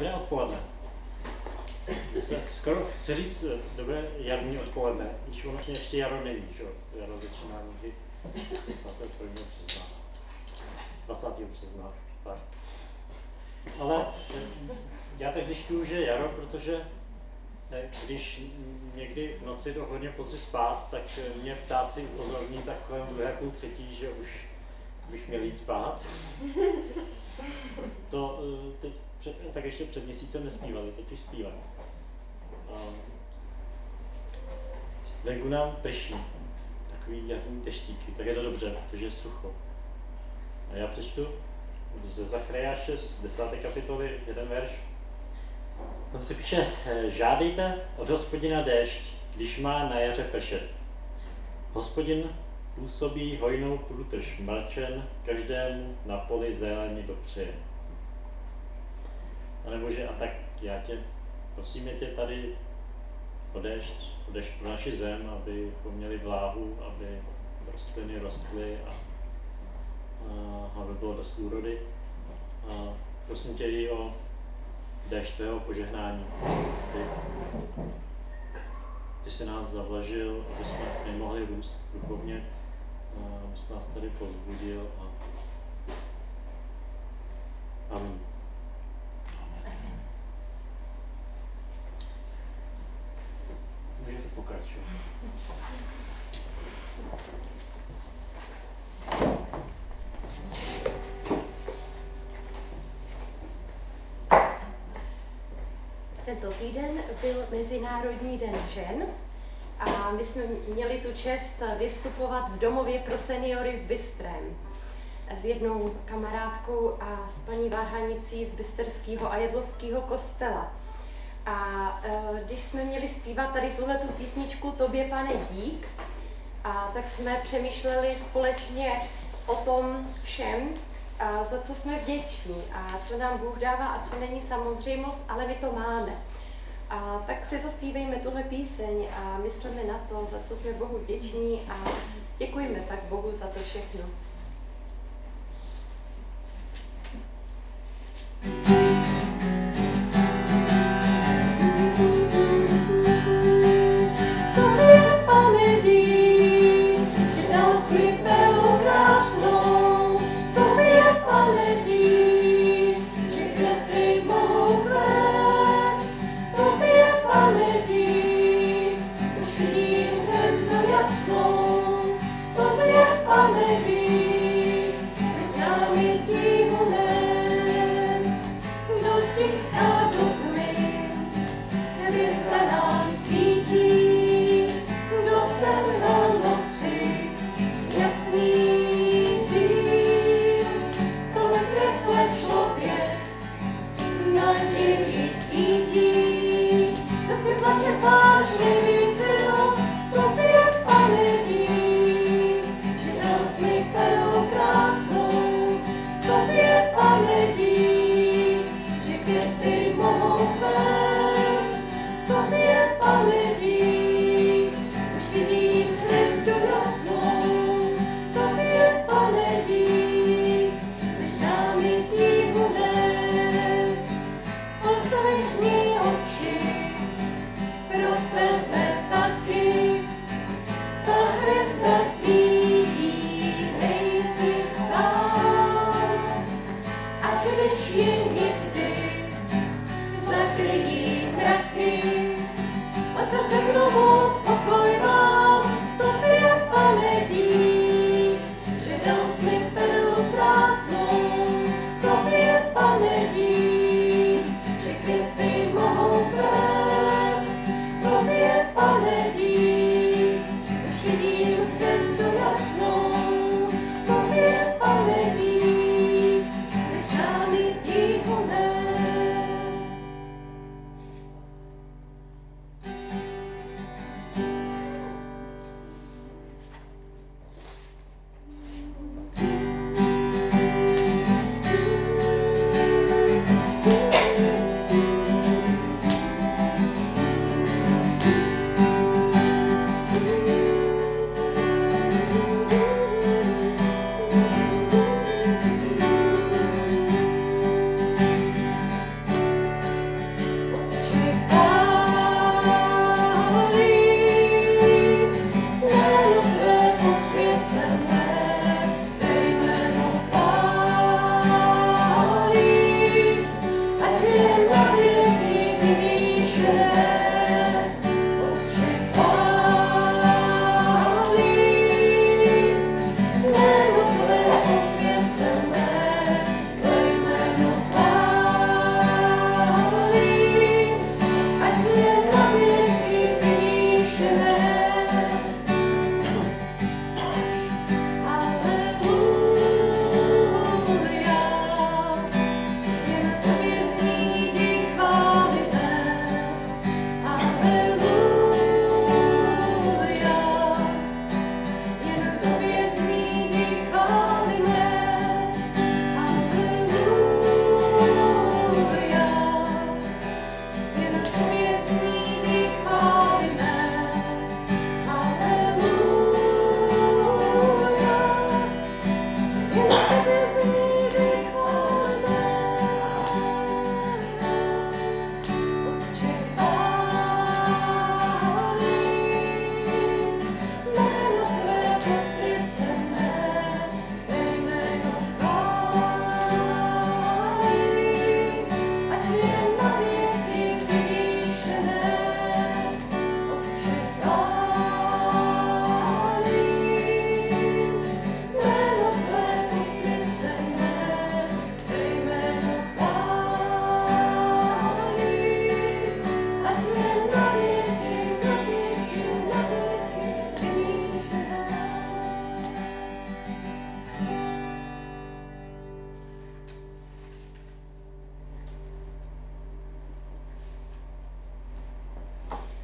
Dobré odpoledne. Skoro chci říct dobré jarní odpoledne, když vlastně ještě jaro není, že? Jaro začíná někdy 21. března. 20. března, tak. Ale já tak zjišťuju, že jaro, protože když někdy v noci jdu hodně pozdě spát, tak mě ptáci upozorní tak kolem 2:30, že už bych měl jít spát. To teď tak ještě před měsícem nespívali, teď už zpívali. Venku nám prší, takový jarní deštíky, tak je to dobře, protože je sucho. A já přečtu ze Zachariáše z 10. kapitoly jeden verš. Tam se píše, žádejte od Hospodina déšť, když má na jaře pršet. Hospodin působí hojnou průtrž mlčen, každému na poli zeleně dopřeje. A nebo že a tak já tě, prosíme tě tady o déšť pro naši zem, abychom měli vláhu, aby rostliny rostly a aby bylo dost úrody. A prosím tě i o déšť tvého požehnání, ty jsi nás zavlažil, aby jsme nemohli růst duchovně, aby jsi nás tady povzbudil a amen. Můžete pokračovat. Tento týden byl Mezinárodní den žen a my jsme měli tu čest vystupovat v domově pro seniory v Bystrém s jednou kamarádkou a s paní Varhanicí z Bysterského a Jedlovského kostela. A když jsme měli zpívat tady tuhletu písničku Tobě, Pane, dík, tak jsme přemýšleli společně o tom všem, za co jsme vděční a co nám Bůh dává a co není samozřejmost, ale my to máme. A tak si zaspívejme tuhle píseň a myslíme na to, za co jsme Bohu vděční a děkujeme tak Bohu za to všechno. Pro tebe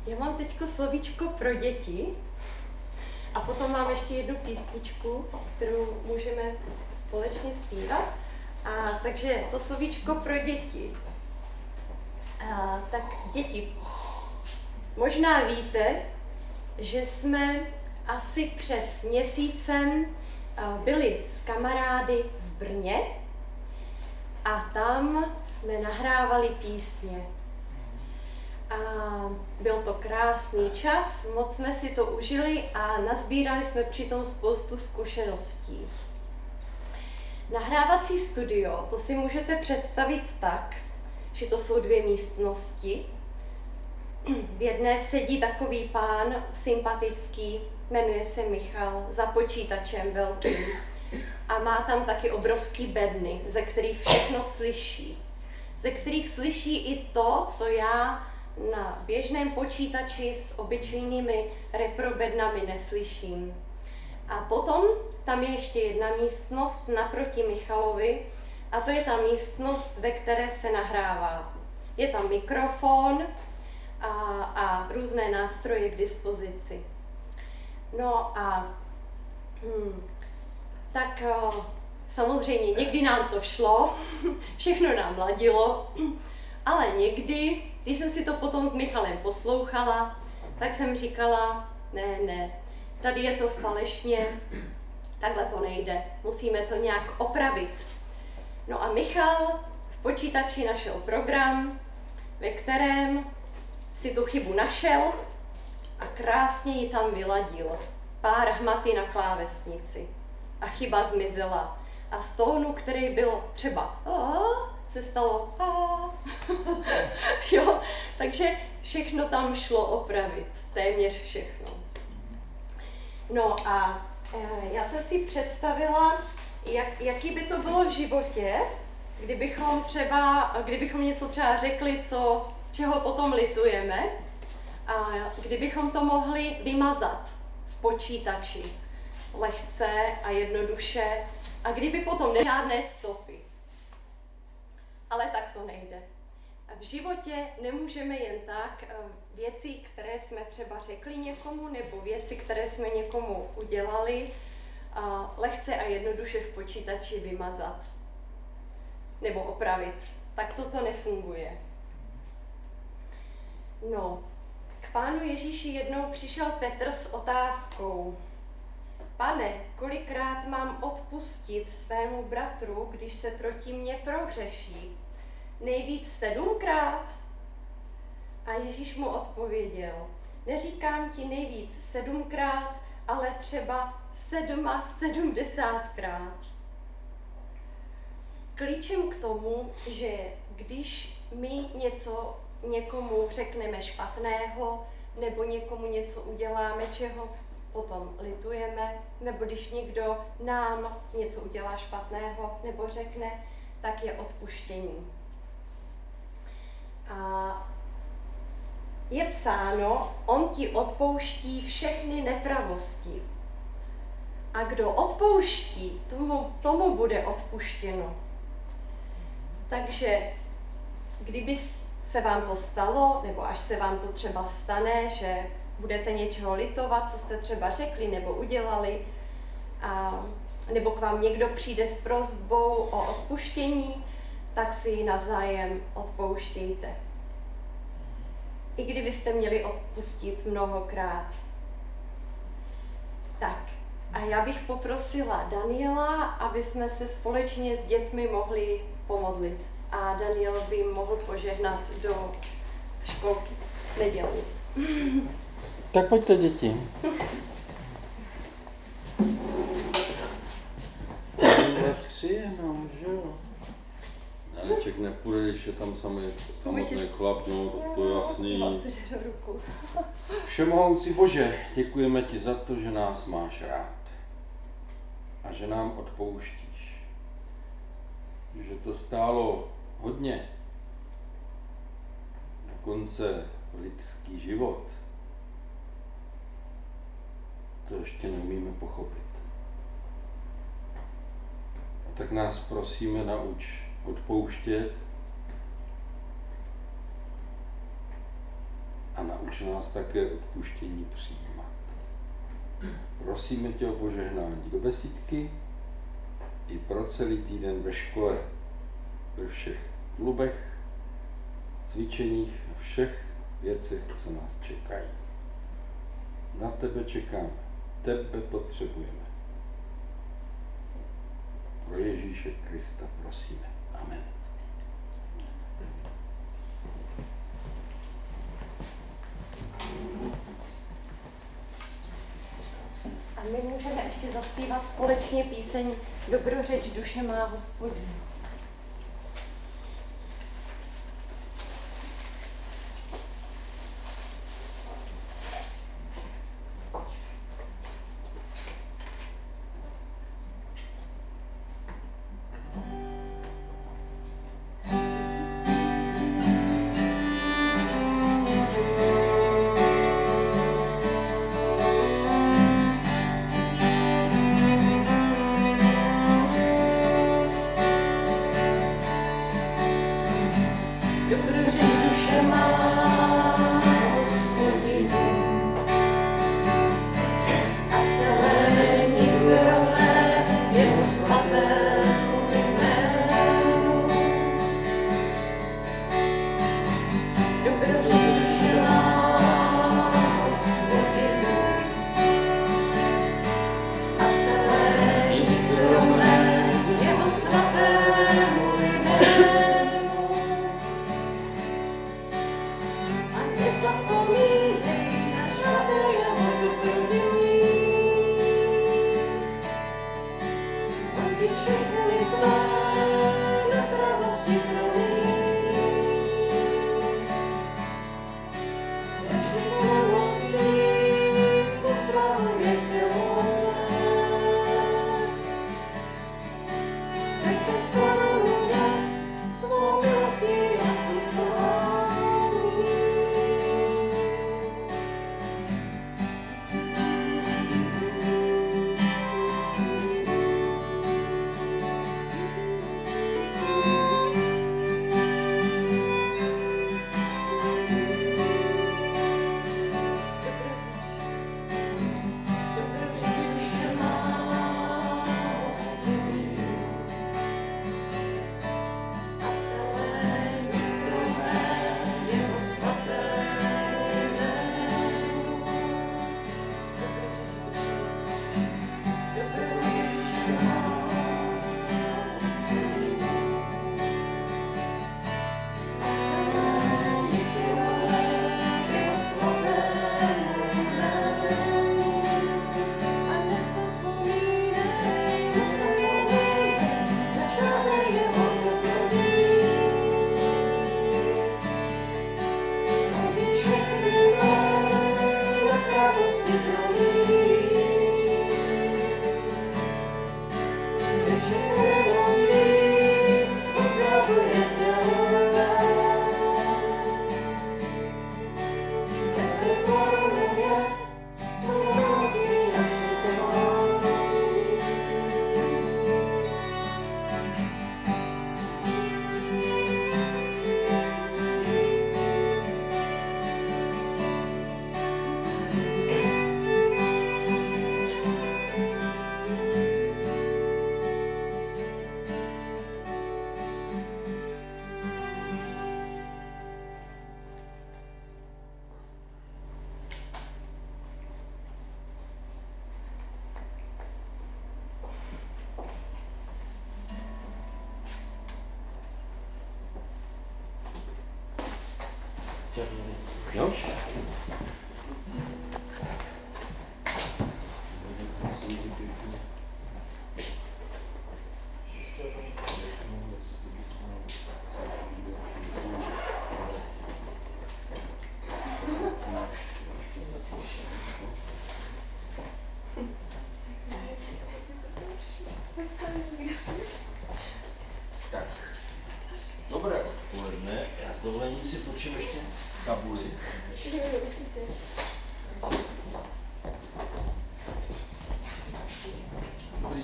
Já mám teďko slovíčko pro děti a potom mám ještě jednu písničku, kterou můžeme společně zpívat. Takže to slovíčko pro děti. Tak děti, možná víte, že jsme asi před měsícem byli s kamarády v Brně a tam jsme nahrávali písně. A byl to krásný čas, moc jsme si to užili a nazbírali jsme přitom spoustu zkušeností. Nahrávací studio, to si můžete představit tak, že to jsou 2 místnosti. V jedné sedí takový pán sympatický, jmenuje se Michal, za počítačem velkým. A má tam taky obrovský bedny, ze kterých všechno slyší. Ze kterých slyší i to, co já na běžném počítači s obyčejnými reprobednami neslyším. A potom tam je ještě jedna místnost naproti Michalovi a to je ta místnost, ve které se nahrává. Je tam mikrofon a různé nástroje k dispozici. No a tak samozřejmě někdy nám to šlo, všechno nám ladilo, ale někdy, když jsem si to potom s Michalem poslouchala, tak jsem říkala, ne, tady je to falešně, takhle to nejde, musíme to nějak opravit. No a Michal v počítači našel program, ve kterém si tu chybu našel a krásně ji tam vyladil. Pár hmaty na klávesnici a chyba zmizela. A z tónu, který byl třeba se stalo jo, takže všechno tam šlo opravit, téměř všechno. No a já jsem si představila, jaký by to bylo v životě, kdybychom něco třeba řekli, čeho potom litujeme, a kdybychom to mohli vymazat v počítači lehce a jednoduše, a kdyby potom žádné stopy. Ale tak to nejde. V životě nemůžeme jen tak věci, které jsme třeba řekli někomu, nebo věci, které jsme někomu udělali, lehce a jednoduše v počítači vymazat nebo opravit. Tak toto nefunguje. No, k Pánu Ježíši jednou přišel Petr s otázkou: Pane, kolikrát mám odpustit svému bratru, když se proti mně prohřeší? Nejvíc 7krát? A Ježíš mu odpověděl: Neříkám ti nejvíc 7krát, ale třeba 77krát. Klíčem k tomu, že když my něco někomu řekneme špatného, nebo někomu něco uděláme, čeho potom litujeme, nebo když někdo nám něco udělá špatného nebo řekne, tak je odpuštění. A je psáno, on ti odpouští všechny nepravosti. A kdo odpouští, tomu bude odpuštěno. Takže kdyby se vám to stalo, nebo až se vám to třeba stane, že budete něčeho litovat, co jste třeba řekli nebo udělali, nebo k vám někdo přijde s prosbou o odpuštění, tak si ji navzájem odpouštějte. I kdybyste měli odpustit mnohokrát. Tak, a já bych poprosila Daniela, aby jsme se společně s dětmi mohli pomodlit. A Daniel by mohl požehnat do školky nedělní. Tak pojďte, děti. Tři jenom, že jo? Janeček nepůjde, když je tam samotný chlap, no to je jasný. Všemohoucí Bože, děkujeme ti za to, že nás máš rád a že nám odpouštíš. Že to stálo hodně, dokonce lidský život. To ještě neumíme pochopit. A tak nás prosíme, nauč odpouštět a nauč nás také odpuštění přijímat. Prosíme tě o požehnání do besídky i pro celý týden ve škole, ve všech klubech, cvičeních a všech věcech, co nás čekají. Na tebe čekáme, tebe potřebujeme. Pro Ježíše Krista prosíme. Amen. A my můžeme ještě zaspívat společně píseň Dobrořeč duše má Hospodin. Jo? Tak, dobré odpoledne. Já s dovolením si počím ještě tabuli. Dobrý.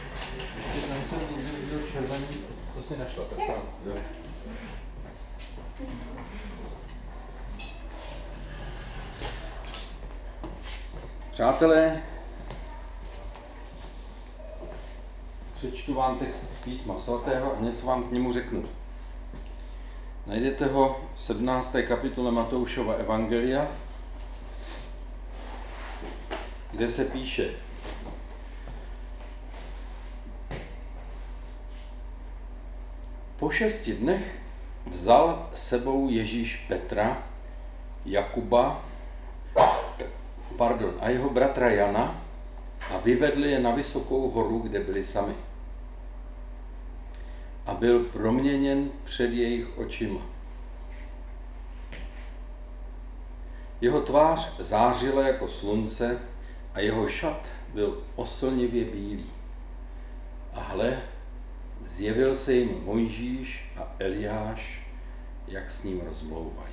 Ještě tam jsem viděl červený, to si našla, tak sám. Přátelé, přečtu vám text z Písma svatého a něco vám k němu řeknu. Najdete ho v 17. kapitole Matoušova evangelia, kde se píše: Po 6 dnech vzal sebou Ježíš Petra, Jakuba a jeho bratra Jana a vyvedli je na vysokou horu, kde byli sami. A byl proměněn před jejich očima. Jeho tvář zářila jako slunce a jeho šat byl oslnivě bílý. A hle, zjevil se jim Mojžíš a Eliáš, jak s ním rozmlouvají.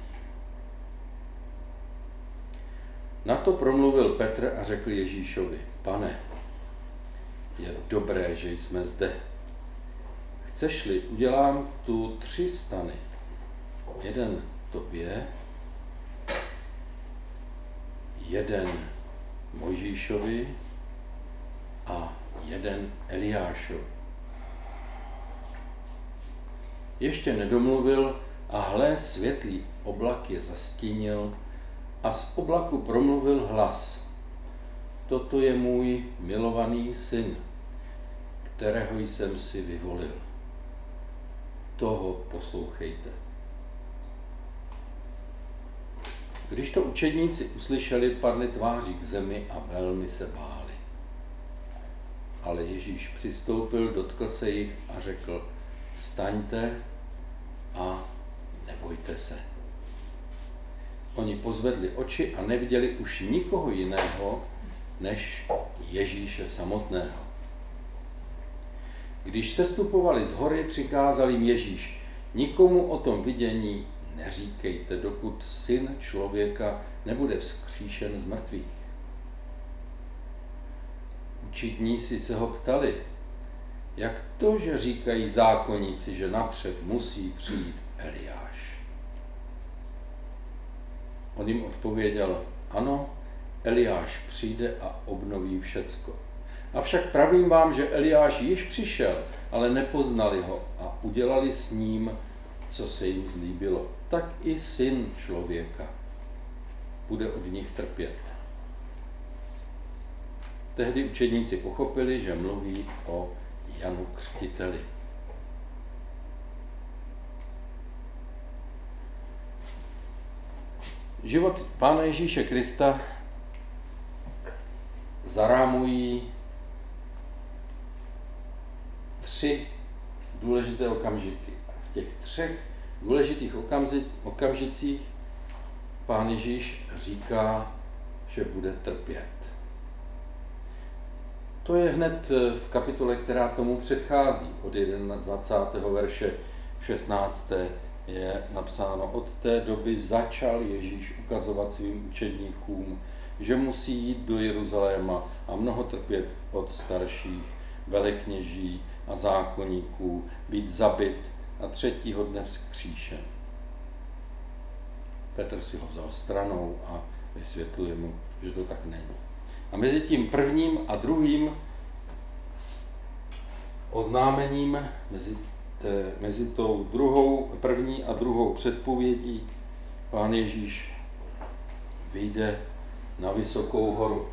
Na to promluvil Petr a řekl Ježíšovi: Pane, je dobré, že jsme zde. Chceš-li, udělám tu 3 stany. Jeden tobě, jeden Mojžíšovi a jeden Eliášovi. Ještě nedomluvil a hle, světlý oblak je zastínil a z oblaku promluvil hlas: Toto je můj milovaný syn, kterého jsem si vyvolil. Toho poslouchejte. Když to učedníci uslyšeli, padli tváří k zemi a velmi se báli. Ale Ježíš přistoupil, dotkl se jich a řekl: Vstaňte a nebojte se. Oni pozvedli oči a neviděli už nikoho jiného, než Ježíše samotného. Když sestupovali z hory, přikázal jim Ježíš: Nikomu o tom vidění neříkejte, dokud Syn člověka nebude vzkříšen z mrtvých. Učedníci se ho ptali: Jak to, že říkají zákonníci, že napřed musí přijít Eliáš? On jim odpověděl: Ano, Eliáš přijde a obnoví všecko. Avšak pravím vám, že Eliáš již přišel, ale nepoznali ho a udělali s ním, co se jim zlíbilo. Tak i Syn člověka bude od nich trpět. Tehdy učedníci pochopili, že mluví o Janu Křtiteli. Život Pána Ježíše Krista zarámují 3 důležité okamžiky. A v těch 3 důležitých okamžicích Pán Ježíš říká, že bude trpět. To je hned v kapitole, která tomu předchází. Od 21. verše 16. je napsáno: Od té doby začal Ježíš ukazovat svým učedníkům, že musí jít do Jeruzaléma a mnoho trpět od starších, velekněží a zákonníků, být zabit a 3. dne vzkříšen. Petr si ho vzal stranou a vysvětluje mu, že to tak není. A mezi tím prvním a druhým oznámením, mezi tou první a druhou předpovědí, Pán Ježíš vyjde na vysokou horu.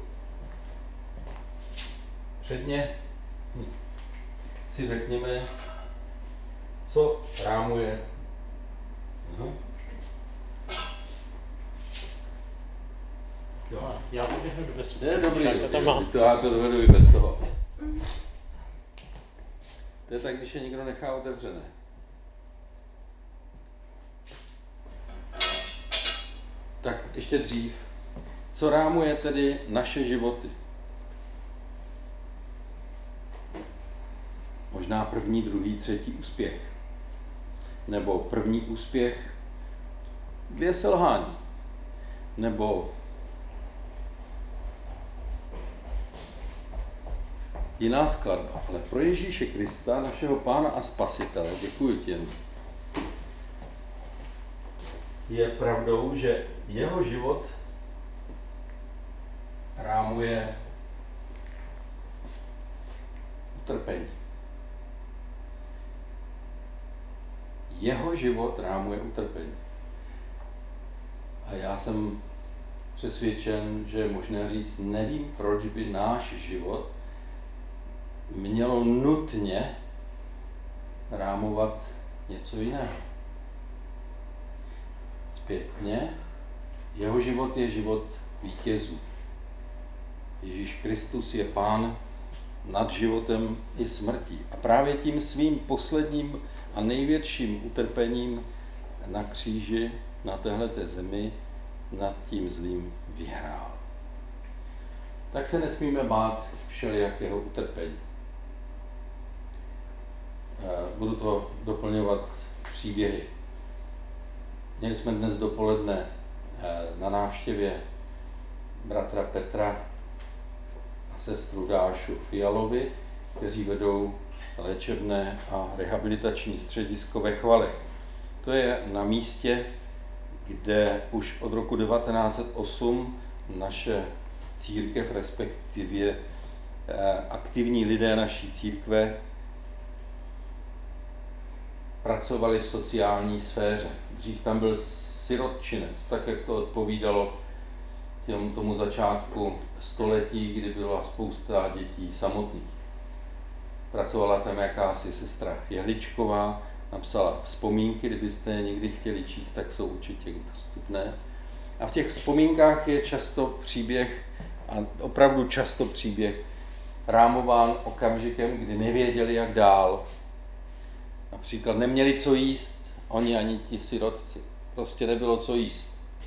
Předně si řekněme, co rámuje. Já poběhnu do besídky. To je dobrý, to já to dovedu i bez toho. To je tak, když je někdo nechá otevřené. Tak ještě dřív. Co rámuje tedy naše životy? Možná 1., 2., 3. úspěch. Nebo 1. úspěch, 2 selhání. Nebo jiná skladba. Ale pro Ježíše Krista, našeho Pána a Spasitele, děkuji ti. je pravdou, že jeho život rámuje utrpení. Jeho život rámuje utrpení. A já jsem přesvědčen, že je možné říct, nevím, proč by náš život mělo nutně rámovat něco jiného. Zpětně, jeho život je život vítězů. Ježíš Kristus je Pán nad životem i smrtí. A právě tím svým posledním a největším utrpením na kříži, na téhleté zemi, nad tím zlým vyhrál. Tak se nesmíme bát všelijakého utrpení. Budu to doplňovat příběhy. Měli jsme dnes dopoledne na návštěvě bratra Petra a sestru Dášu Fialovi, kteří vedou léčebné a rehabilitační středisko ve Chvalech. To je na místě, kde už od roku 1908 naše církev, respektive aktivní lidé naší církve, pracovali v sociální sféře. Dřív tam byl sirotčinec, tak jak to odpovídalo tomu začátku století, kdy byla spousta dětí samotných. Pracovala tam jakási sestra Jehličková, napsala vzpomínky, kdybyste je někdy chtěli číst, tak jsou určitě dostupné. A v těch vzpomínkách je často příběh, a opravdu často příběh, rámován okamžikem, kdy nevěděli, jak dál. Například neměli co jíst, oni ani ti sirotci. Prostě nebylo co jíst.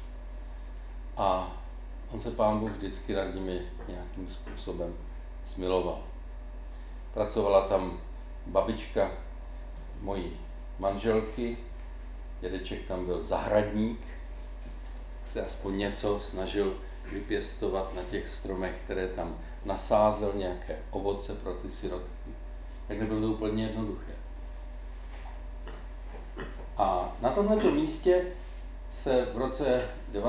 A on se Pán Bůh vždycky nad nimi nějakým způsobem smiloval. Pracovala tam babička mojí manželky, dědeček tam byl zahradník, se aspoň něco snažil vypěstovat na těch stromech, které tam nasázel, nějaké ovoce pro ty sirotky. Tak nebylo to úplně jednoduché. A na tomto místě se v roce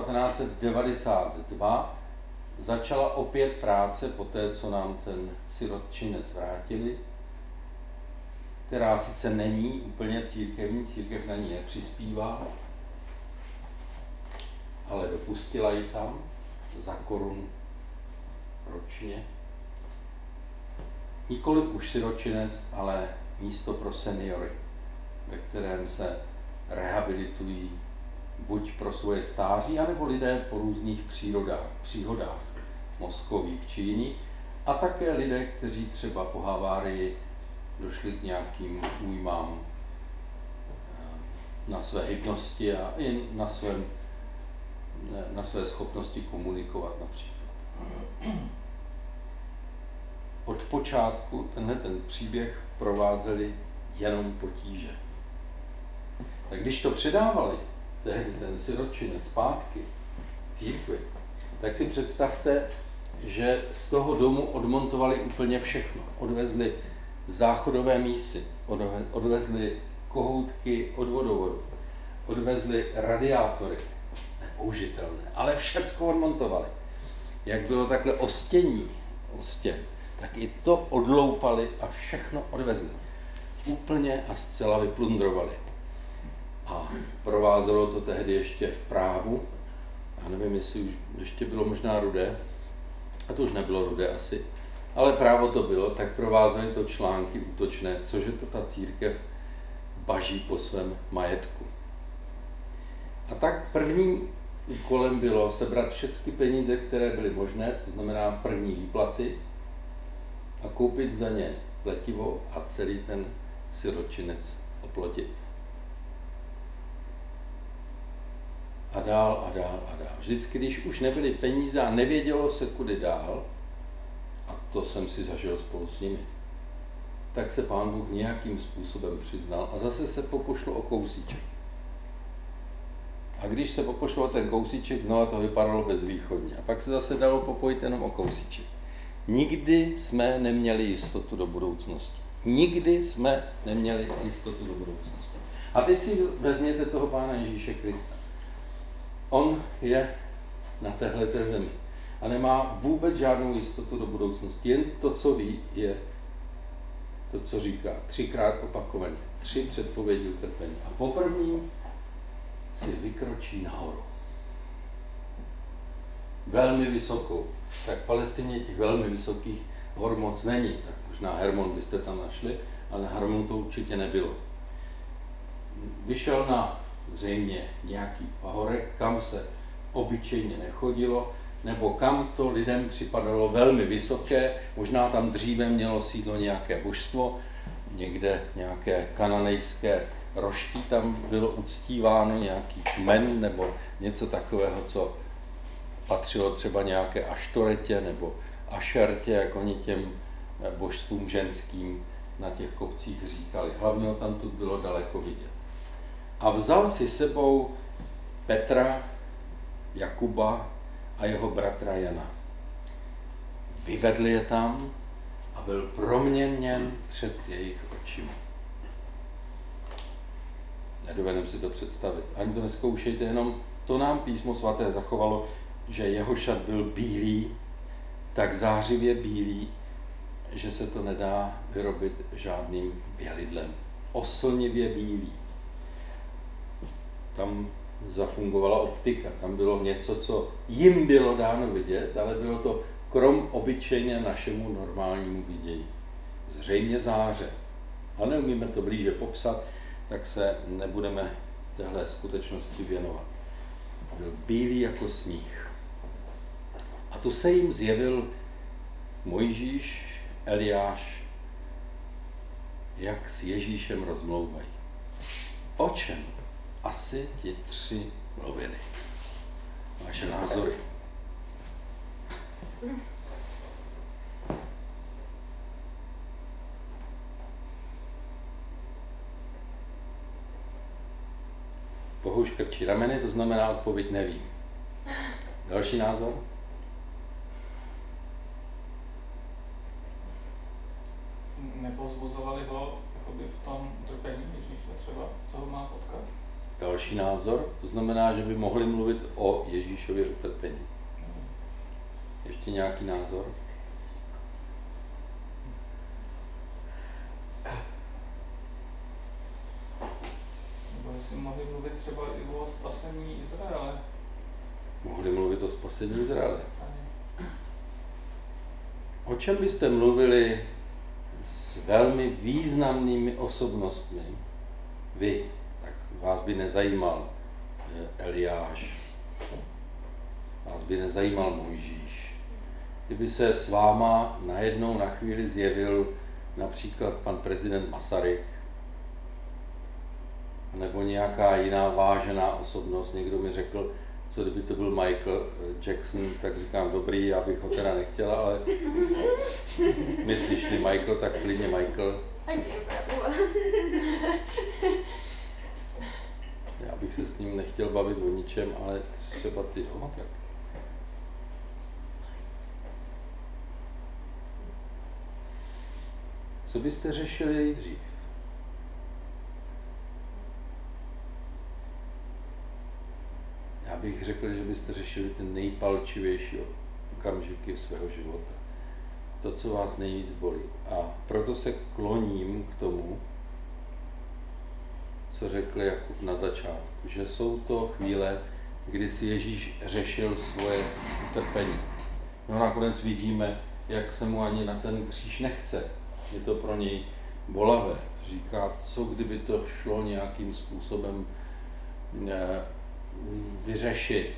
1992 začala opět práce po té, co nám ten sirotčinec vrátili, která sice není úplně církevní, církev na ní nepřispívá, ale dopustila ji tam za korunu ročně. Nikoliv už sirotčinec, ale místo pro seniory, ve kterém se rehabilitují buď pro svoje stáří, anebo lidé po různých příhodách mozkových či jiných, a také lidé, kteří třeba po havárii došli k nějakým újmám na své hybnosti a i na své schopnosti komunikovat například. Od počátku ten příběh provázeli jenom potíže. Tak když to předávali tehdy ten sirotčinec zpátky církvi, tak si představte, že z toho domu odmontovali úplně všechno. Odvezli záchodové mísy, odvezli kohoutky od vodovodu, odvezli radiátory, nepoužitelné, ale všecko odmontovali. Jak bylo takhle ostění, tak i to odloupali a všechno odvezli. Úplně a zcela vyplundrovali. A provázelo to tehdy ještě v právu, já nevím, jestli už ještě bylo možná rudé, a to už nebylo rudé asi, ale právo to bylo, tak provázely to články útočné, cože to ta církev baží po svém majetku. A tak prvním úkolem bylo sebrat všechny peníze, které byly možné, to znamená první výplaty, a koupit za ně pletivo a celý ten sirotčinec oplotit. A dál a dál a dál. Vždycky, když už nebyly peníze a nevědělo se, kudy dál, a to jsem si zažil spolu s nimi, tak se Pán Bůh nějakým způsobem přiznal a zase se popošlo o kousíček. A když se popošlo o ten kousíček, znova to vypadalo bezvýchodně. A pak se zase dalo popojit jenom o kousíček. Nikdy jsme neměli jistotu do budoucnosti. Nikdy jsme neměli jistotu do budoucnosti. A teď si vezměte toho Pána Ježíše Krista. On je na téhleté zemi a nemá vůbec žádnou jistotu do budoucnosti. Jen to, co ví, je to, co říká 3krát opakovaně. 3 předpovědi utrpení. A poprvní si vykročí nahoru. Velmi vysokou. Tak v Palestině těch velmi vysokých hor moc není. Tak možná Hermon byste tam našli, ale na Hermon to určitě nebylo. Vyšel na zřejmě nějaký pahorek, kam se obyčejně nechodilo, nebo kam to lidem připadalo velmi vysoké, možná tam dříve mělo sídlo nějaké božstvo, někde nějaké kananejské roští tam bylo uctíváno, nějaký kmen nebo něco takového, co patřilo třeba nějaké Aštoretě nebo Ašertě, jak oni těm božstvům ženským na těch kopcích říkali. Hlavně tam tu bylo daleko vidět. A vzal si sebou Petra, Jakuba a jeho bratra Jana. Vyvedl je tam a byl proměněn před jejich očima. Nedovedeme si to představit. Ani to nezkoušejte, jenom to nám Písmo svaté zachovalo, že jeho šat byl bílý, tak zářivě bílý, že se to nedá vyrobit žádným bělidlem. Oslnivě bílý. Tam zafungovala optika, tam bylo něco, co jim bylo dáno vidět, ale bylo to krom obyčejně našemu normálnímu vidění. Zřejmě záře. A neumíme to blíže popsat, tak se nebudeme téhle skutečnosti věnovat. Byl bílý jako sníh. A tu se jim zjevil Mojžíš, Eliáš, jak s Ježíšem rozmlouvají. O čem asi ti 3 mluvili? Vaše názory. Bohuž krčí rameny, to znamená odpověď nevím. Další názor? Nepozbuzovali ho v tom utrpení Ježíše třeba, co ho má potkat? Další názor, to znamená, že by mohli mluvit o Ježíšově utrpení. Ještě nějaký názor? Nebo jestli mohli mluvit třeba i o spasení Izraele. Mohli mluvit o spasení Izraele. O čem byste mluvili s velmi významnými osobnostmi? Vy, tak vás by nezajímal Eliáš, vás by nezajímal Mojžíš. Kdyby se s váma najednou na chvíli zjevil například pan prezident Masaryk, nebo nějaká jiná vážená osobnost, někdo mi řekl, co kdyby to byl Michael Jackson, tak říkám, dobrý, já bych ho teda nechtěla, ale myslíš-li Michael, tak klidně Michael. Já bych se s ním nechtěl bavit o ničem, ale třeba ty, jo, tak. Co byste řešili nejdřív? Já bych řekl, že byste řešili ty nejpalčivější okamžiky svého života. To, co vás nejvíc bolí. A proto se kloním k tomu, co řekl Jakub na začátku, že jsou to chvíle, kdy si Ježíš řešil svoje utrpení. No nakonec vidíme, jak se mu ani na ten kříž nechce. Je to pro něj bolavé. Říká, co kdyby to šlo nějakým způsobem vyřešit.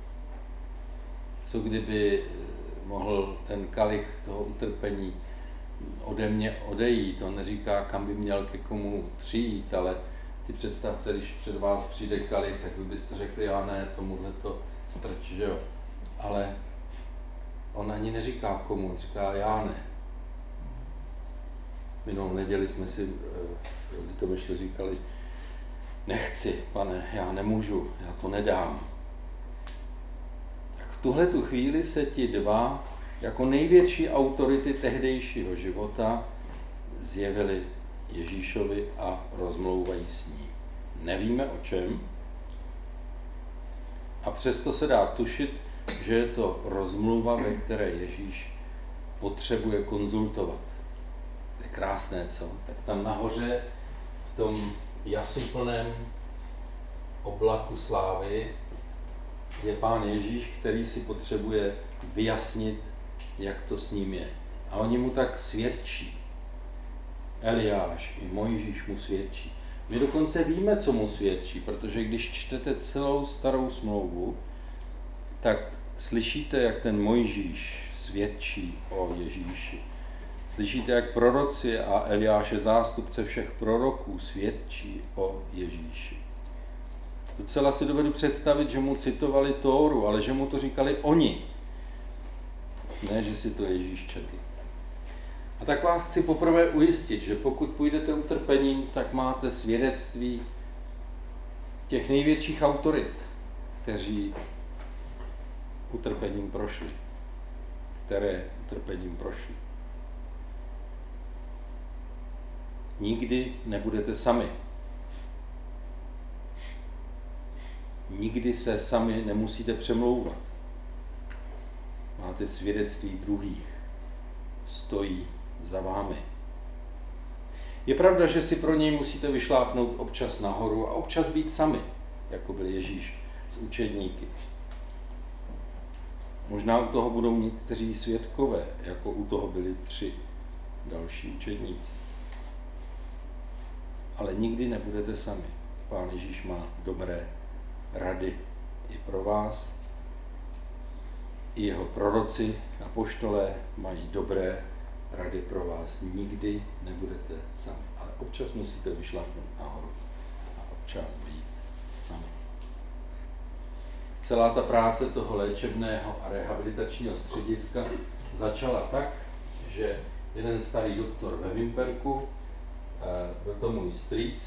Co kdyby mohl ten kalich toho utrpení ode mě odejít. On neříká, kam by měl ke komu přijít, ale si představte, když před vás přijde kalich, tak vy byste řekli, já ne, tomuhle to strč, že jo. Ale on ani neříká komu, on říká, já ne. Minulou neděli jsme si, kdy to myšli, říkali, nechci, pane, já nemůžu, já to nedám. Tak v tuhletu chvíli se ti dva, jako největší autority tehdejšího života, zjevili Ježíšovi a rozmlouvají s ním. Nevíme o čem, A přesto se dá tušit, že je to rozmluva, ve které Ježíš potřebuje konzultovat. Je krásné, co? Tak tam nahoře, v tom jasuplném oblaku slávy, je Pán Ježíš, který si potřebuje vyjasnit, jak to s ním je. A oni mu tak svědčí. Eliáš i Mojžíš mu svědčí. My dokonce víme, co mu svědčí, protože když čtete celou starou smlouvu, tak slyšíte, jak ten Mojžíš svědčí o Ježíši. Slyšíte, jak proroci a Eliáš je zástupce všech proroků svědčí o Ježíši. Docela si dovedu představit, že mu citovali Tóru, ale že mu to říkali oni. Ne, že si to Ježíš četl. A tak vás chci poprvé ujistit, že pokud půjdete utrpením, tak máte svědectví těch největších autorit, kteří utrpením prošli. Které utrpením prošli. Nikdy nebudete sami. Nikdy se sami nemusíte přemlouvat. Máte svědectví druhých. Stojí za vámi. Je pravda, že si pro něj musíte vyšlápnout občas nahoru a občas být sami, jako byl Ježíš s učedníky. Možná u toho budou někteří svědkové, jako u toho byli 3 další učedníci. Ale nikdy nebudete sami. Pán Ježíš má dobré rady i pro vás. I jeho proroci a apoštolé mají dobré rady pro vás. Nikdy nebudete sami. Ale občas musíte vyšlápnout nahoru a občas být sami. Celá ta práce toho léčebného a rehabilitačního střediska začala tak, že jeden starý doktor ve Vimperku, byl to můj strýc,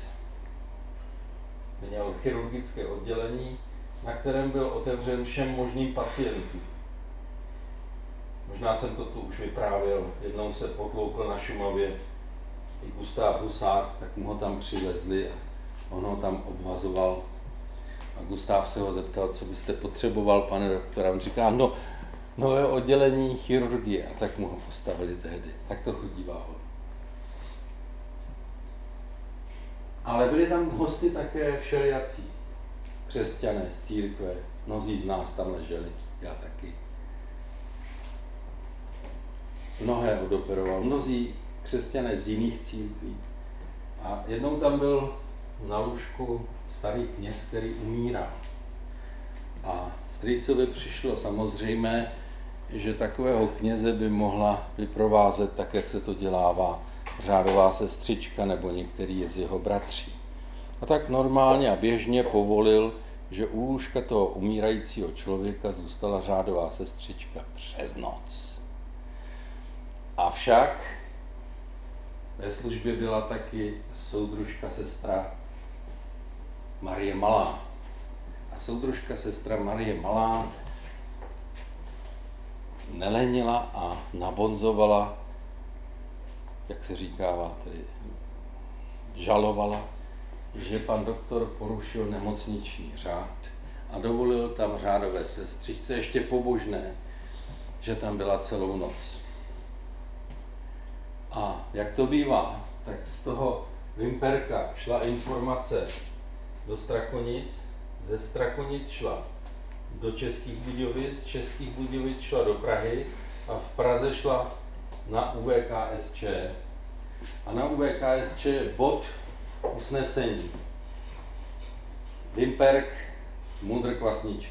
měl chirurgické oddělení, na kterém byl otevřen všem možným pacientům. Možná jsem to tu už vyprávěl, jednou se potloukl na Šumavě i Gustav Husák, tak mu ho tam přivezli a on ho tam obvazoval. A Gustav se ho zeptal, co byste potřeboval, pane doktora. On říká, no, nové oddělení chirurgie. A tak mu ho postavili tehdy. Tak to chodívalo. Ale byli tam hosty také všelijací. Křesťané z církve. Mnozí z nás tam leželi. Já taky. Mnohé odoperoval. Mnozí křesťané z jiných církví. A jednou tam byl na lůžku starý kněz, který umírá. A strýcovi přišlo samozřejmé, že takového kněze by mohla vyprovázet tak, jak se to dělává řádová sestřička nebo některý z jeho bratří. A tak normálně a běžně povolil, že u lůžka toho umírajícího člověka zůstala řádová sestřička přes noc. Avšak ve službě byla taky soudružka sestra Marie Malá. A soudružka sestra Marie Malá nelenila a nabonzovala, jak se říkává, tedy žalovala, že pan doktor porušil nemocniční řád a dovolil tam řádové sestřičce, ještě pobožné, že tam byla celou noc. A jak to bývá, tak z toho Vimperka šla informace do Strakonic, ze Strakonic šla do Českých Budějovic, Českých Budějovic šla do Prahy a v Praze šla na UVKSČ. A na UVKSČ je bod usnesení. Vimperk, Mudr Kvasnička.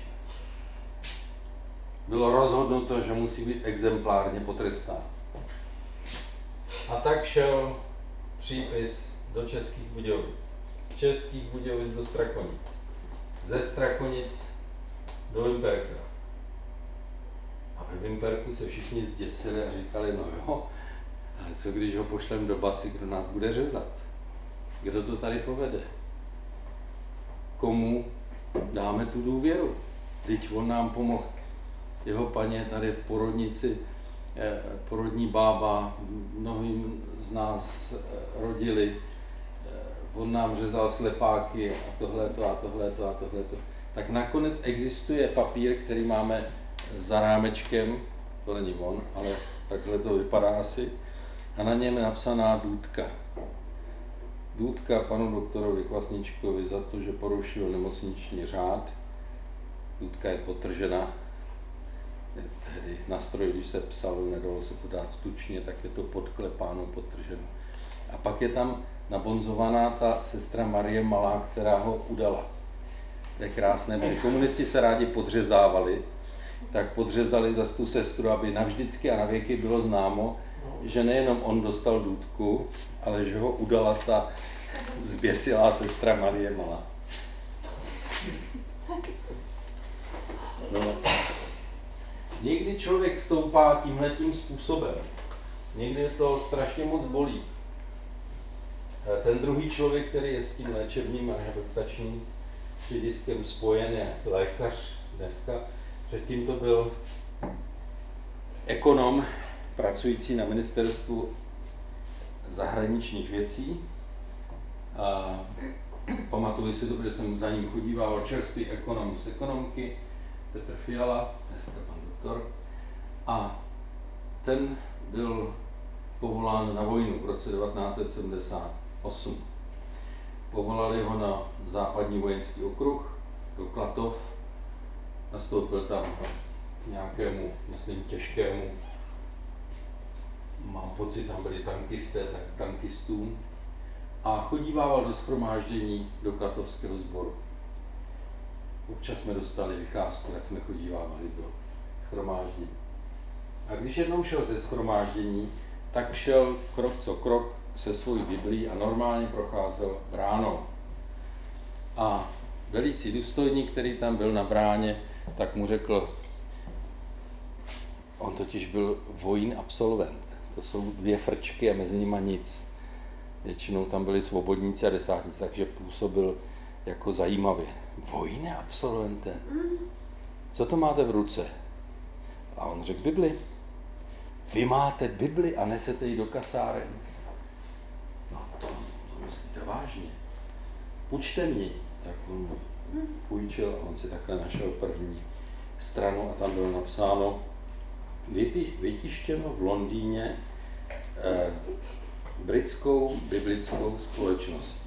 Bylo rozhodnuto, že musí být exemplárně potrestán. A tak šel přípis do Českých Budějovic. Z Českých Budějovic do Strakonic. Ze Strakonic do Vimperka. A ve Vimperku se všichni zděsili a říkali, no jo, ale co když ho pošlem do basy, kdo nás bude řezat? Kdo to tady povede? Komu dáme tu důvěru? Vždyť on nám pomohl. Jeho paně tady v porodnici, porodní bába, mnohým z nás rodili. On nám řezal slepáky a tohleto a tohleto a tohleto. tak nakonec existuje papír, který máme za rámečkem, to není on, ale takhle to vypadá asi, a na něm je napsaná důtka. Důtka panu doktorovi Kvasničkovi za to, že porušil nemocniční řád. Důtka je podtržena. Tehdy na stroji, když se psalo, nedalo se to dát tučně, tak je to podklepáno, podtrženo. A pak je tam nabonzovaná ta sestra Marie Malá, která ho udala. To je krásné, protože komunisti se rádi podřezávali, tak podřezali zas tu sestru, aby navždycky a navěky bylo známo, že nejenom on dostal důtku, ale že ho udala ta zběsilá sestra Marie Malá. No. Někdy člověk stoupá tímhletím způsobem. Někdy to strašně moc bolí. Ten druhý člověk, který je s tím léčebným a rehabilitačním střediskem spojen, je lékař dneska. Předtím to byl ekonom pracující na ministerstvu zahraničních věcí. A pamatuju si dobře, že jsem za ním chodíval, čerstvý ekonom z ekonomky, Petr Fiala, dneska pan doktor. A ten byl povolán na vojnu v roce 1978. Povolali ho na západní vojenský okruh do Klatov. Nastoupil tam k nějakému, myslím, těžkému, mám pocit, tam byli tankisté, tak tankistům. A chodívával do shromáždění do klatovského sboru. Občas jsme dostali vycházku, tak jsme chodívávali do shromáždění. A když jednou šel ze shromáždění, tak šel krok co krok se svojí Biblií a normálně procházel bránou. A velící důstojník, který tam byl na bráně, tak mu řekl, on totiž byl vojín absolvent, to jsou 2 frčky a mezi nimi nic. Většinou tam byli svobodníci a desátníci, takže působil jako zajímavě. Vojín absolvente? Co to máte v ruce? A on řekl Bibli. Vy máte Bibli a nesete ji do kasáren. No to myslíte vážně. Půjčte mě. Tak on půjčil a on si takhle našel první stranu a tam bylo napsáno vytištěno v Londýně britskou biblickou společností.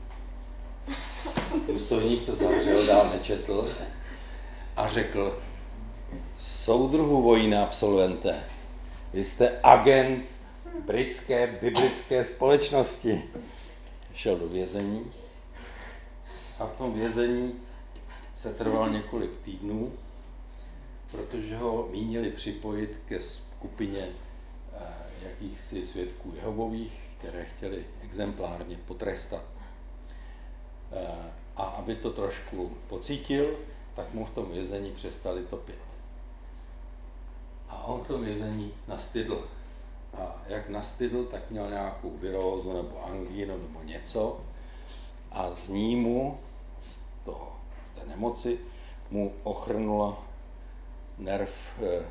Důstojník to zavřel, dál nečetl a řekl, soudruhu vojína absolvente, vy jste agent britské biblické společnosti. Šel do vězení a v tom vězení se trval několik týdnů, protože ho mínili připojit ke skupině jakýchsi svědků Jehovových, které chtěli exemplárně potrestat. A aby to trošku pocítil, tak mu v tom vězení přestali topit. A on v tom vězení nastydl. A jak nastydl, tak měl nějakou virózu nebo angínu nebo něco a z ní mu, z té nemoci, mu ochrnula nerv v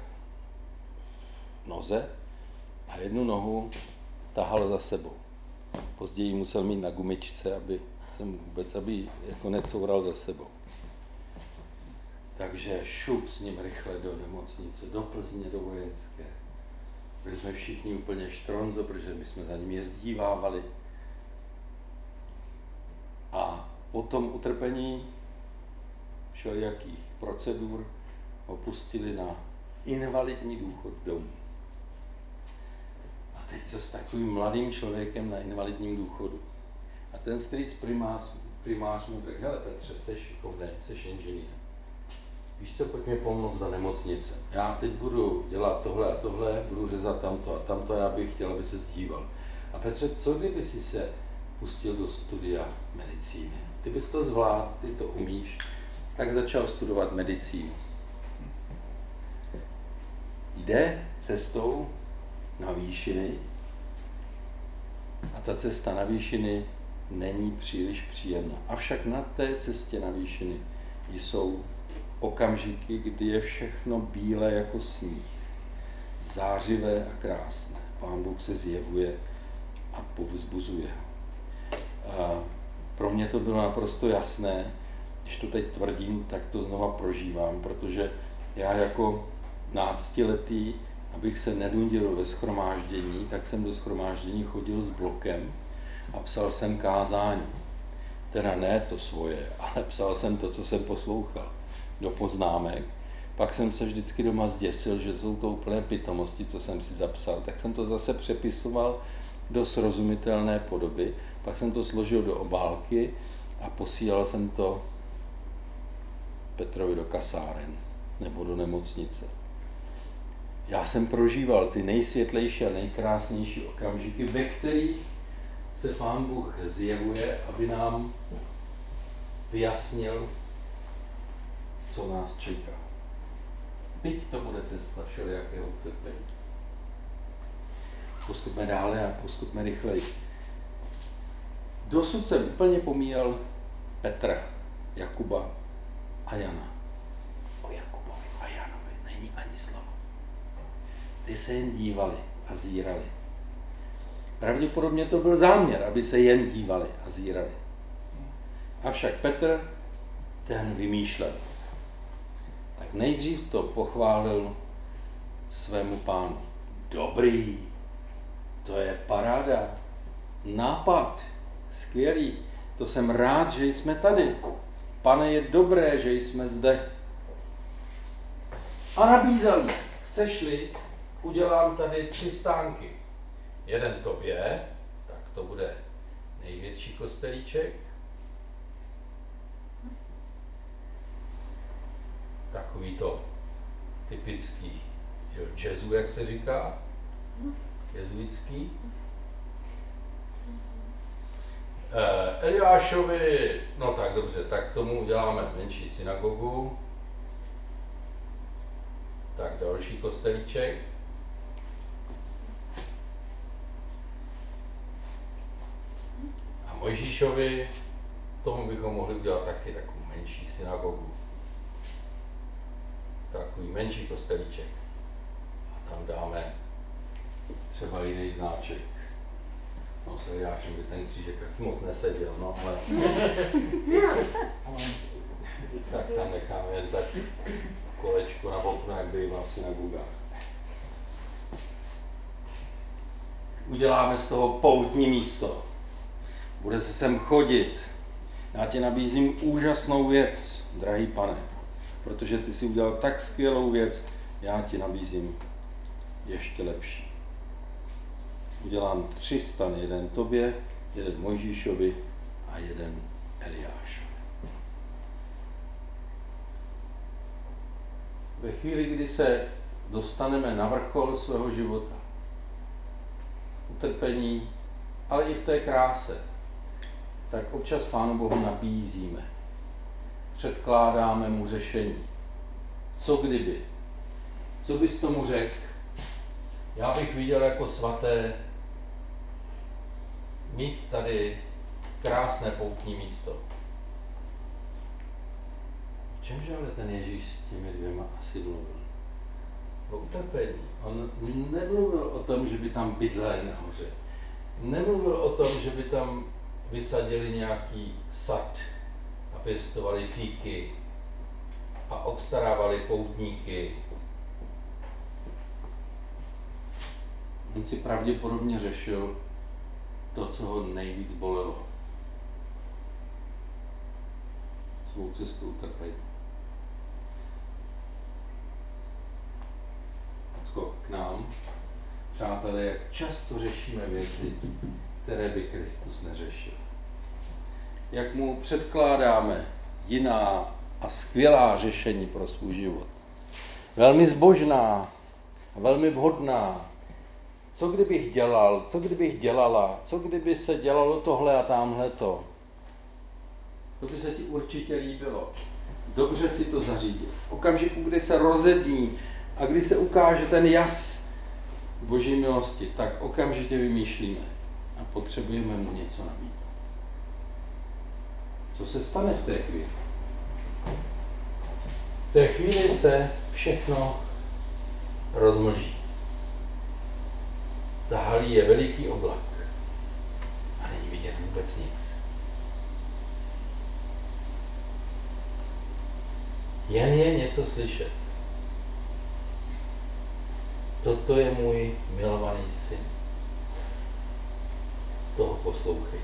noze a jednu nohu tahal za sebou. Později musel mít na gumičce, aby jako necoural za sebou. Takže šup s ním rychle do nemocnice, do Plzně, do vojenské. Byli jsme všichni úplně štronzo, protože my jsme za ním jezdívávali. A po tom utrpení všelijakých procedur ho pustili na invalidní důchod domů. A teď co s takovým mladým člověkem na invalidním důchodu? A ten strýc primář mu řekl, hele Petře, jsi šikovnej, jsi inženýr. Víš co, pojď mi pomoct do nemocnice. Já teď budu dělat tohle a tohle, budu řezat tamto a tamto, já bych chtěl, aby se zdíval. A Petře, co kdyby si se pustil do studia medicíny? Ty bys to zvládl, ty to umíš. Tak začal studovat medicínu. Jde cestou na výšiny a ta cesta na výšiny není příliš příjemná. Avšak na té cestě na výšiny jsou okamžiky, kdy je všechno bílé jako sníh, zářivé a krásné. Pán Bůh se zjevuje a povzbuzuje ho. A pro mě to bylo naprosto jasné, když to teď tvrdím, tak to znova prožívám, protože já jako 12letý, abych se nenudil ve shromáždění, tak jsem do shromáždění chodil s blokem a psal jsem kázání. Teda ne to svoje, ale psal jsem to, co jsem poslouchal, do poznámek. Pak jsem se vždycky doma zděsil, že jsou to úplné pitomosti, co jsem si zapsal. Tak jsem to zase přepisoval do srozumitelné podoby, pak jsem to složil do obálky a posílal jsem to Petrovi do kasáren nebo do nemocnice. Já jsem prožíval ty nejsvětlejší a nejkrásnější okamžiky, ve kterých se Pán Bůh zjevuje, aby nám vyjasnil, co nás čeká. Byť to bude cesta všelijakého utrpení. Postupme dále a postupme rychleji. Dosud jsem úplně pomíjel Petra, Jakuba a Jana. O Jakubovi a Janovi není ani slovo. Ty se jen dívali a zírali. Pravděpodobně to byl záměr, aby se jen dívali a zírali. Avšak Petr ten vymýšlel. Tak nejdřív to pochválil svému pánu. Dobrý, to je paráda, nápad, skvělý, to jsem rád, že jsme tady. Pane, je dobré, že jsme zde. A nabízel mi, chceš-li, udělám tady 3 stánky. Jeden tobě, tak to bude největší kostelíček. Takový to typický jazzu, jak se říká, jezuitský. Eliášovi, no tak dobře, tak tomu uděláme menší synagogu. Tak další kostelíček. A Mojžíšovi, tomu bychom mohli udělat taky takovou menší synagogu. Takový menší kostelíček. A tam dáme třeba jiný znáček. No se já, že by ten křížek tak moc neseděl, no ale... tak tam necháme jen tak kolečko na okno, jak bývá v synagogách. Uděláme z toho poutní místo. Bude se sem chodit. Já ti nabízím úžasnou věc, drahý pane. Protože ty si udělal tak skvělou věc, já ti nabízím ještě lepší. Udělám 3 stany, jeden tobě, jeden Mojžíšovi a jeden Eliášovi. Ve chvíli, kdy se dostaneme na vrchol svého života, utrpení, ale i v té kráse, tak občas Pánu Bohu nabízíme. Předkládáme mu řešení. Co kdyby? Co bys tomu řekl? Já bych viděl jako svaté mít tady krásné poutní místo. V čemže ale ten Ježíš s těmi 2 asi mluvil? O utrpení. On nemluvil o tom, že by tam bydleli nahoře. Nemluvil o tom, že by tam vysadili nějaký sad a pěstovali fíky a obstarávali poutníky. On si pravděpodobně řešil to, co ho nejvíc bolelo. Svou cestu utrpení. Odskok k nám. Přátelé, jak často řešíme věci, které by Kristus neřešil. Jak mu předkládáme jiná a skvělá řešení pro svůj život. Velmi zbožná, velmi vhodná. Co kdybych dělal, co kdybych dělala, co kdyby se dělalo tohle a tamhle to. To by se ti určitě líbilo. Dobře si to zařídit. V okamžiku, kdy se rozední a kdy se ukáže ten jas Boží milosti, tak okamžitě vymýšlíme a potřebujeme mu něco nabídnout. Co se stane v té chvíli? V té chvíli se všechno rozmlží. Zahalí je veliký oblak a není vidět vůbec nic. Jen je něco slyšet. Toto je můj milovaný syn. Toho poslouchejte.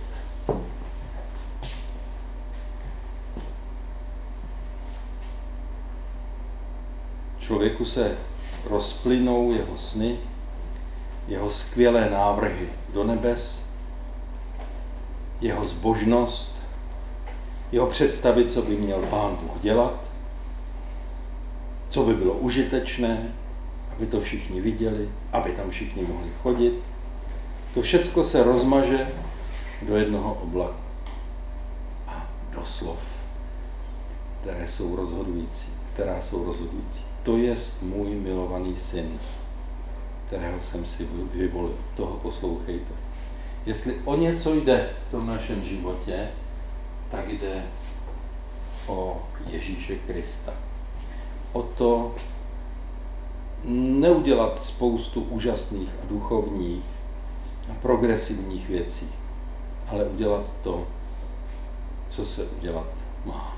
Člověku se rozplynou jeho sny, jeho skvělé návrhy do nebes, jeho zbožnost, jeho představy, co by měl Pán Bůh dělat, co by bylo užitečné, aby to všichni viděli, aby tam všichni mohli chodit. To všecko se rozmaže do jednoho oblaku a do slov, která jsou rozhodující. To je můj milovaný syn, kterého jsem si vyvolil. Toho poslouchejte. Jestli o něco jde v tom našem životě, tak jde o Ježíše Krista. O to neudělat spoustu úžasných a duchovních a progresivních věcí, ale udělat to, co se udělat má.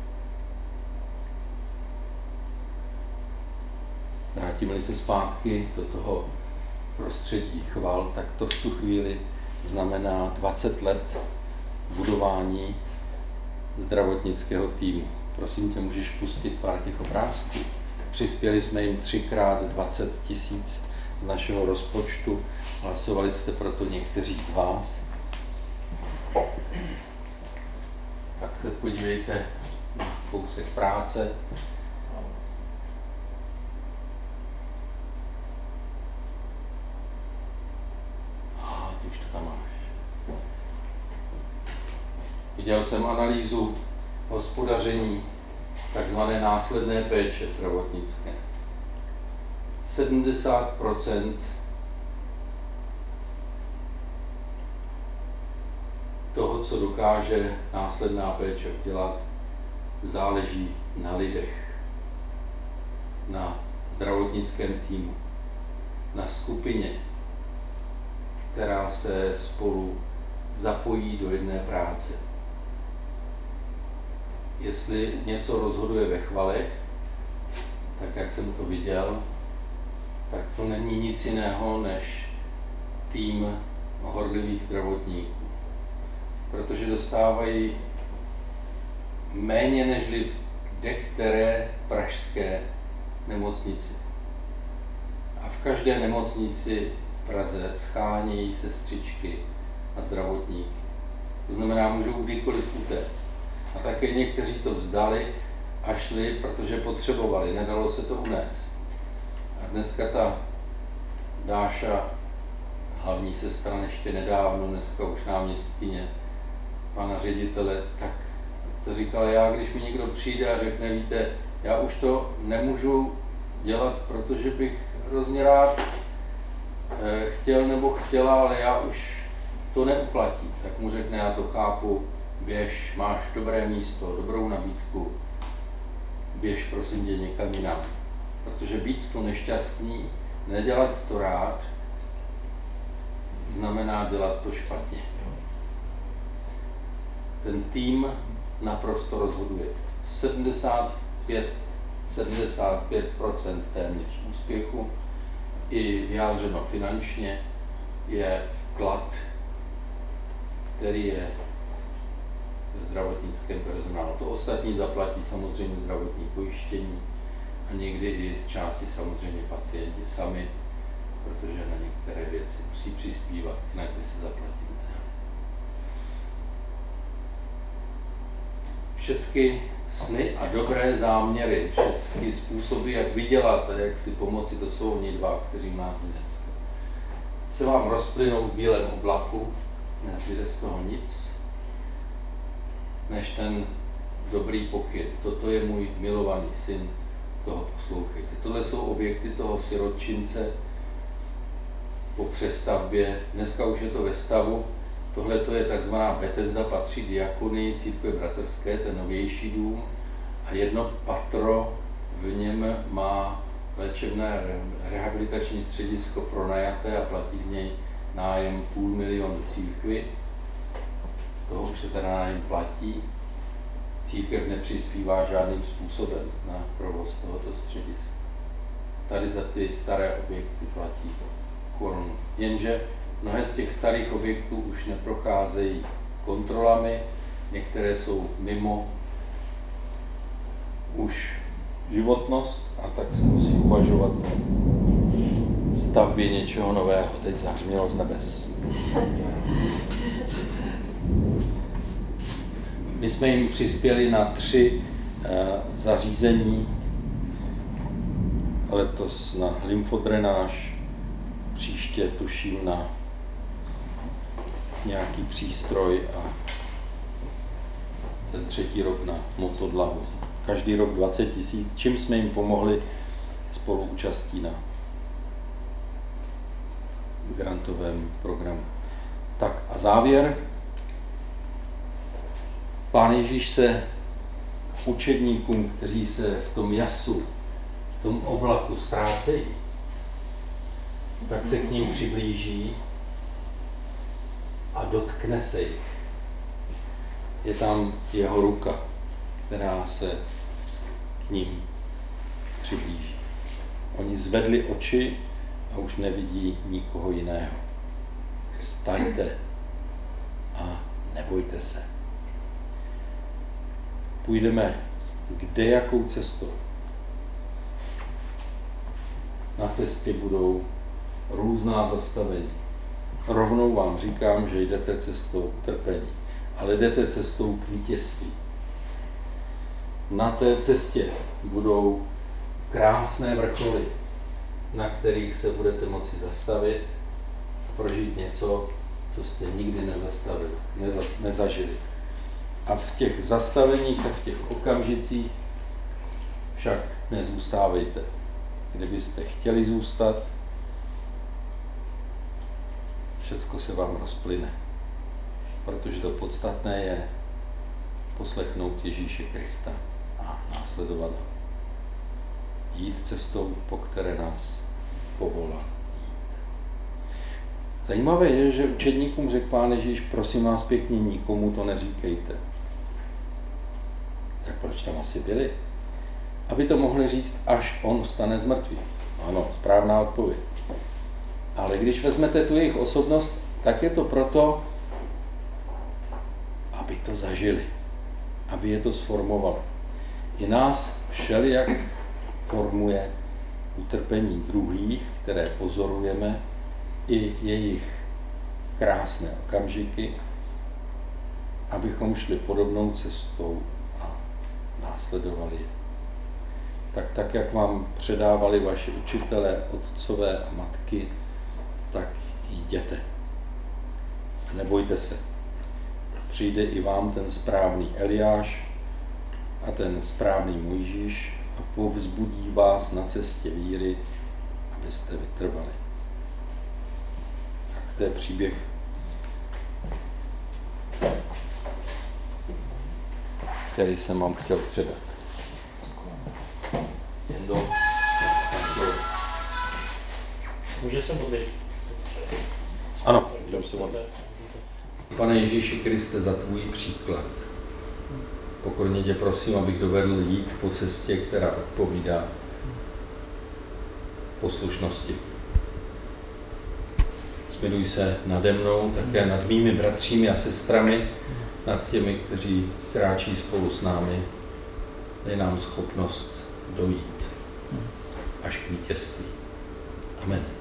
Vrátíme-li se zpátky do toho prostředí chval, tak to v tu chvíli znamená 20 let budování zdravotnického týmu. Prosím tě, můžeš pustit pár těch obrázků. Přispěli jsme jim 3x 20 000 z našeho rozpočtu. Hlasovali jste proto někteří z vás. Tak se podívejte na kousek práce. Ty už to tam máš. Viděl jsem analýzu hospodaření takzvané následné péče zdravotnické. 70% toho, co dokáže následná péče udělat, záleží na lidech, na zdravotnickém týmu, na skupině, která se spolu zapojí do jedné práce. Jestli něco rozhoduje ve chvalech, tak jak jsem to viděl, tak to není nic jiného než tým horlivých zdravotníků. Protože dostávají méně nežli v které pražské nemocnici. A v každé nemocnici v Praze schánějí sestřičky a zdravotníky. To znamená, můžou kdykoliv utéct. A také někteří to vzdali a šli, protože potřebovali, nedalo se to unést. A dneska ta Dáša, hlavní sestra ještě nedávno, dneska už náměstkyně pana ředitele, tak to říkala já, když mi někdo přijde a řekne, víte, já už to nemůžu dělat, protože bych hrozně rád chtěl nebo chtěla, ale já už to neuplatím. Tak mu řekne, já to chápu, běž, máš dobré místo, dobrou nabídku, běž prosím tě někam jinam. Protože být tu nešťastný, nedělat to rád, znamená dělat to špatně. Ten tým naprosto rozhoduje. 75% téměř úspěchu, i vyjádřeno finančně, je vklad, který je ve zdravotnickém personálu. To ostatní zaplatí samozřejmě zdravotní pojištění a někdy i z části samozřejmě pacienti sami, protože na některé věci musí přispívat, jinak by se zaplatit nedá. Všechny sny a dobré záměry, všechny způsoby, jak vydělat a jak si pomoci, to jsou oni dva, kteří má dnes. Se vám rozplynou v bílém oblaku, nezbyde z toho nic, než ten dobrý pokyn. Toto je můj milovaný syn, toho poslouchejte. Tohle jsou objekty toho sirotčince po přestavbě. Dneska už je to ve stavu. Tohle je takzvaná Bethesda, patří diakonii Církve bratrské, ten novější dům. A jedno patro v něm má léčebné rehabilitační středisko pronajaté a platí z něj nájem 500 000 církvi. Z toho už se teda nájem platí. církev nepřispívá žádným způsobem na provoz tohoto střediska. Tady za ty staré objekty platí korunu. Jenže mnohé z těch starých objektů už neprocházejí kontrolami, některé jsou mimo už životnost a tak se musí uvažovat o stavbě něčeho nového. Teď zahřmělo z nebes. My jsme jim přispěli na 3 zařízení, letos na lymfodrenáž, příště tuším na nějaký přístroj a ten 3. rok na motodlahu. Každý rok 20 000, čím jsme jim pomohli spoluúčastí na grantovém programu. Tak a závěr. Pán Ježíš se učedníkům, kteří se v tom jasu, v tom oblaku ztrácejí, tak se k ním přiblíží a dotkne se jich. Je tam jeho ruka, která se k ním přiblíží. Oni zvedli oči a už nevidí nikoho jiného. Staňte a nebojte se. Půjdeme kde jakou cestou. Na cestě budou různá zastavení. Rovnou vám říkám, že jdete cestou utrpení, ale jdete cestou k vítězství. Na té cestě budou krásné vrcholy, na kterých se budete moci zastavit a prožít něco, co jste nikdy nezažili. A v těch zastaveních a v těch okamžicích však nezůstávejte. Kdybyste chtěli zůstat, všecko se vám rozplyne. Protože to podstatné je poslechnout Ježíše Krista a následovat ho. Jít cestou, po které nás povolá jít. Zajímavé je, že učedníkům řekl Pán Ježíš, prosím vás pěkně, nikomu to neříkejte. Tak proč tam asi byli? Aby to mohli říct, až on vstane z mrtvých. Ano, správná odpověď. Ale když vezmete tu jejich osobnost, tak je to proto, aby to zažili. Aby je to sformovalo. I nás všelijak formuje utrpení druhých, které pozorujeme, i jejich krásné okamžiky, abychom šli podobnou cestou a následovali je. Tak jak vám předávali vaši učitelé, otcové a matky, tak jděte. Nebojte se. Přijde i vám ten správný Eliáš a ten správný Mojžíš a povzbudí vás na cestě víry, abyste vytrvali. Tak to je příběh, který jsem vám chtěl předat. Může se modlit? Ano, můžeme se modlit. Pane Ježíši Kriste, za tvůj příklad. Pokorně tě prosím, abych dovedl jít po cestě, která odpovídá poslušnosti. Smiluj se nade mnou, také nad mými bratřími a sestrami, nad těmi, kteří kráčí spolu s námi. Dej nám schopnost dojít až k vítězství. Amen.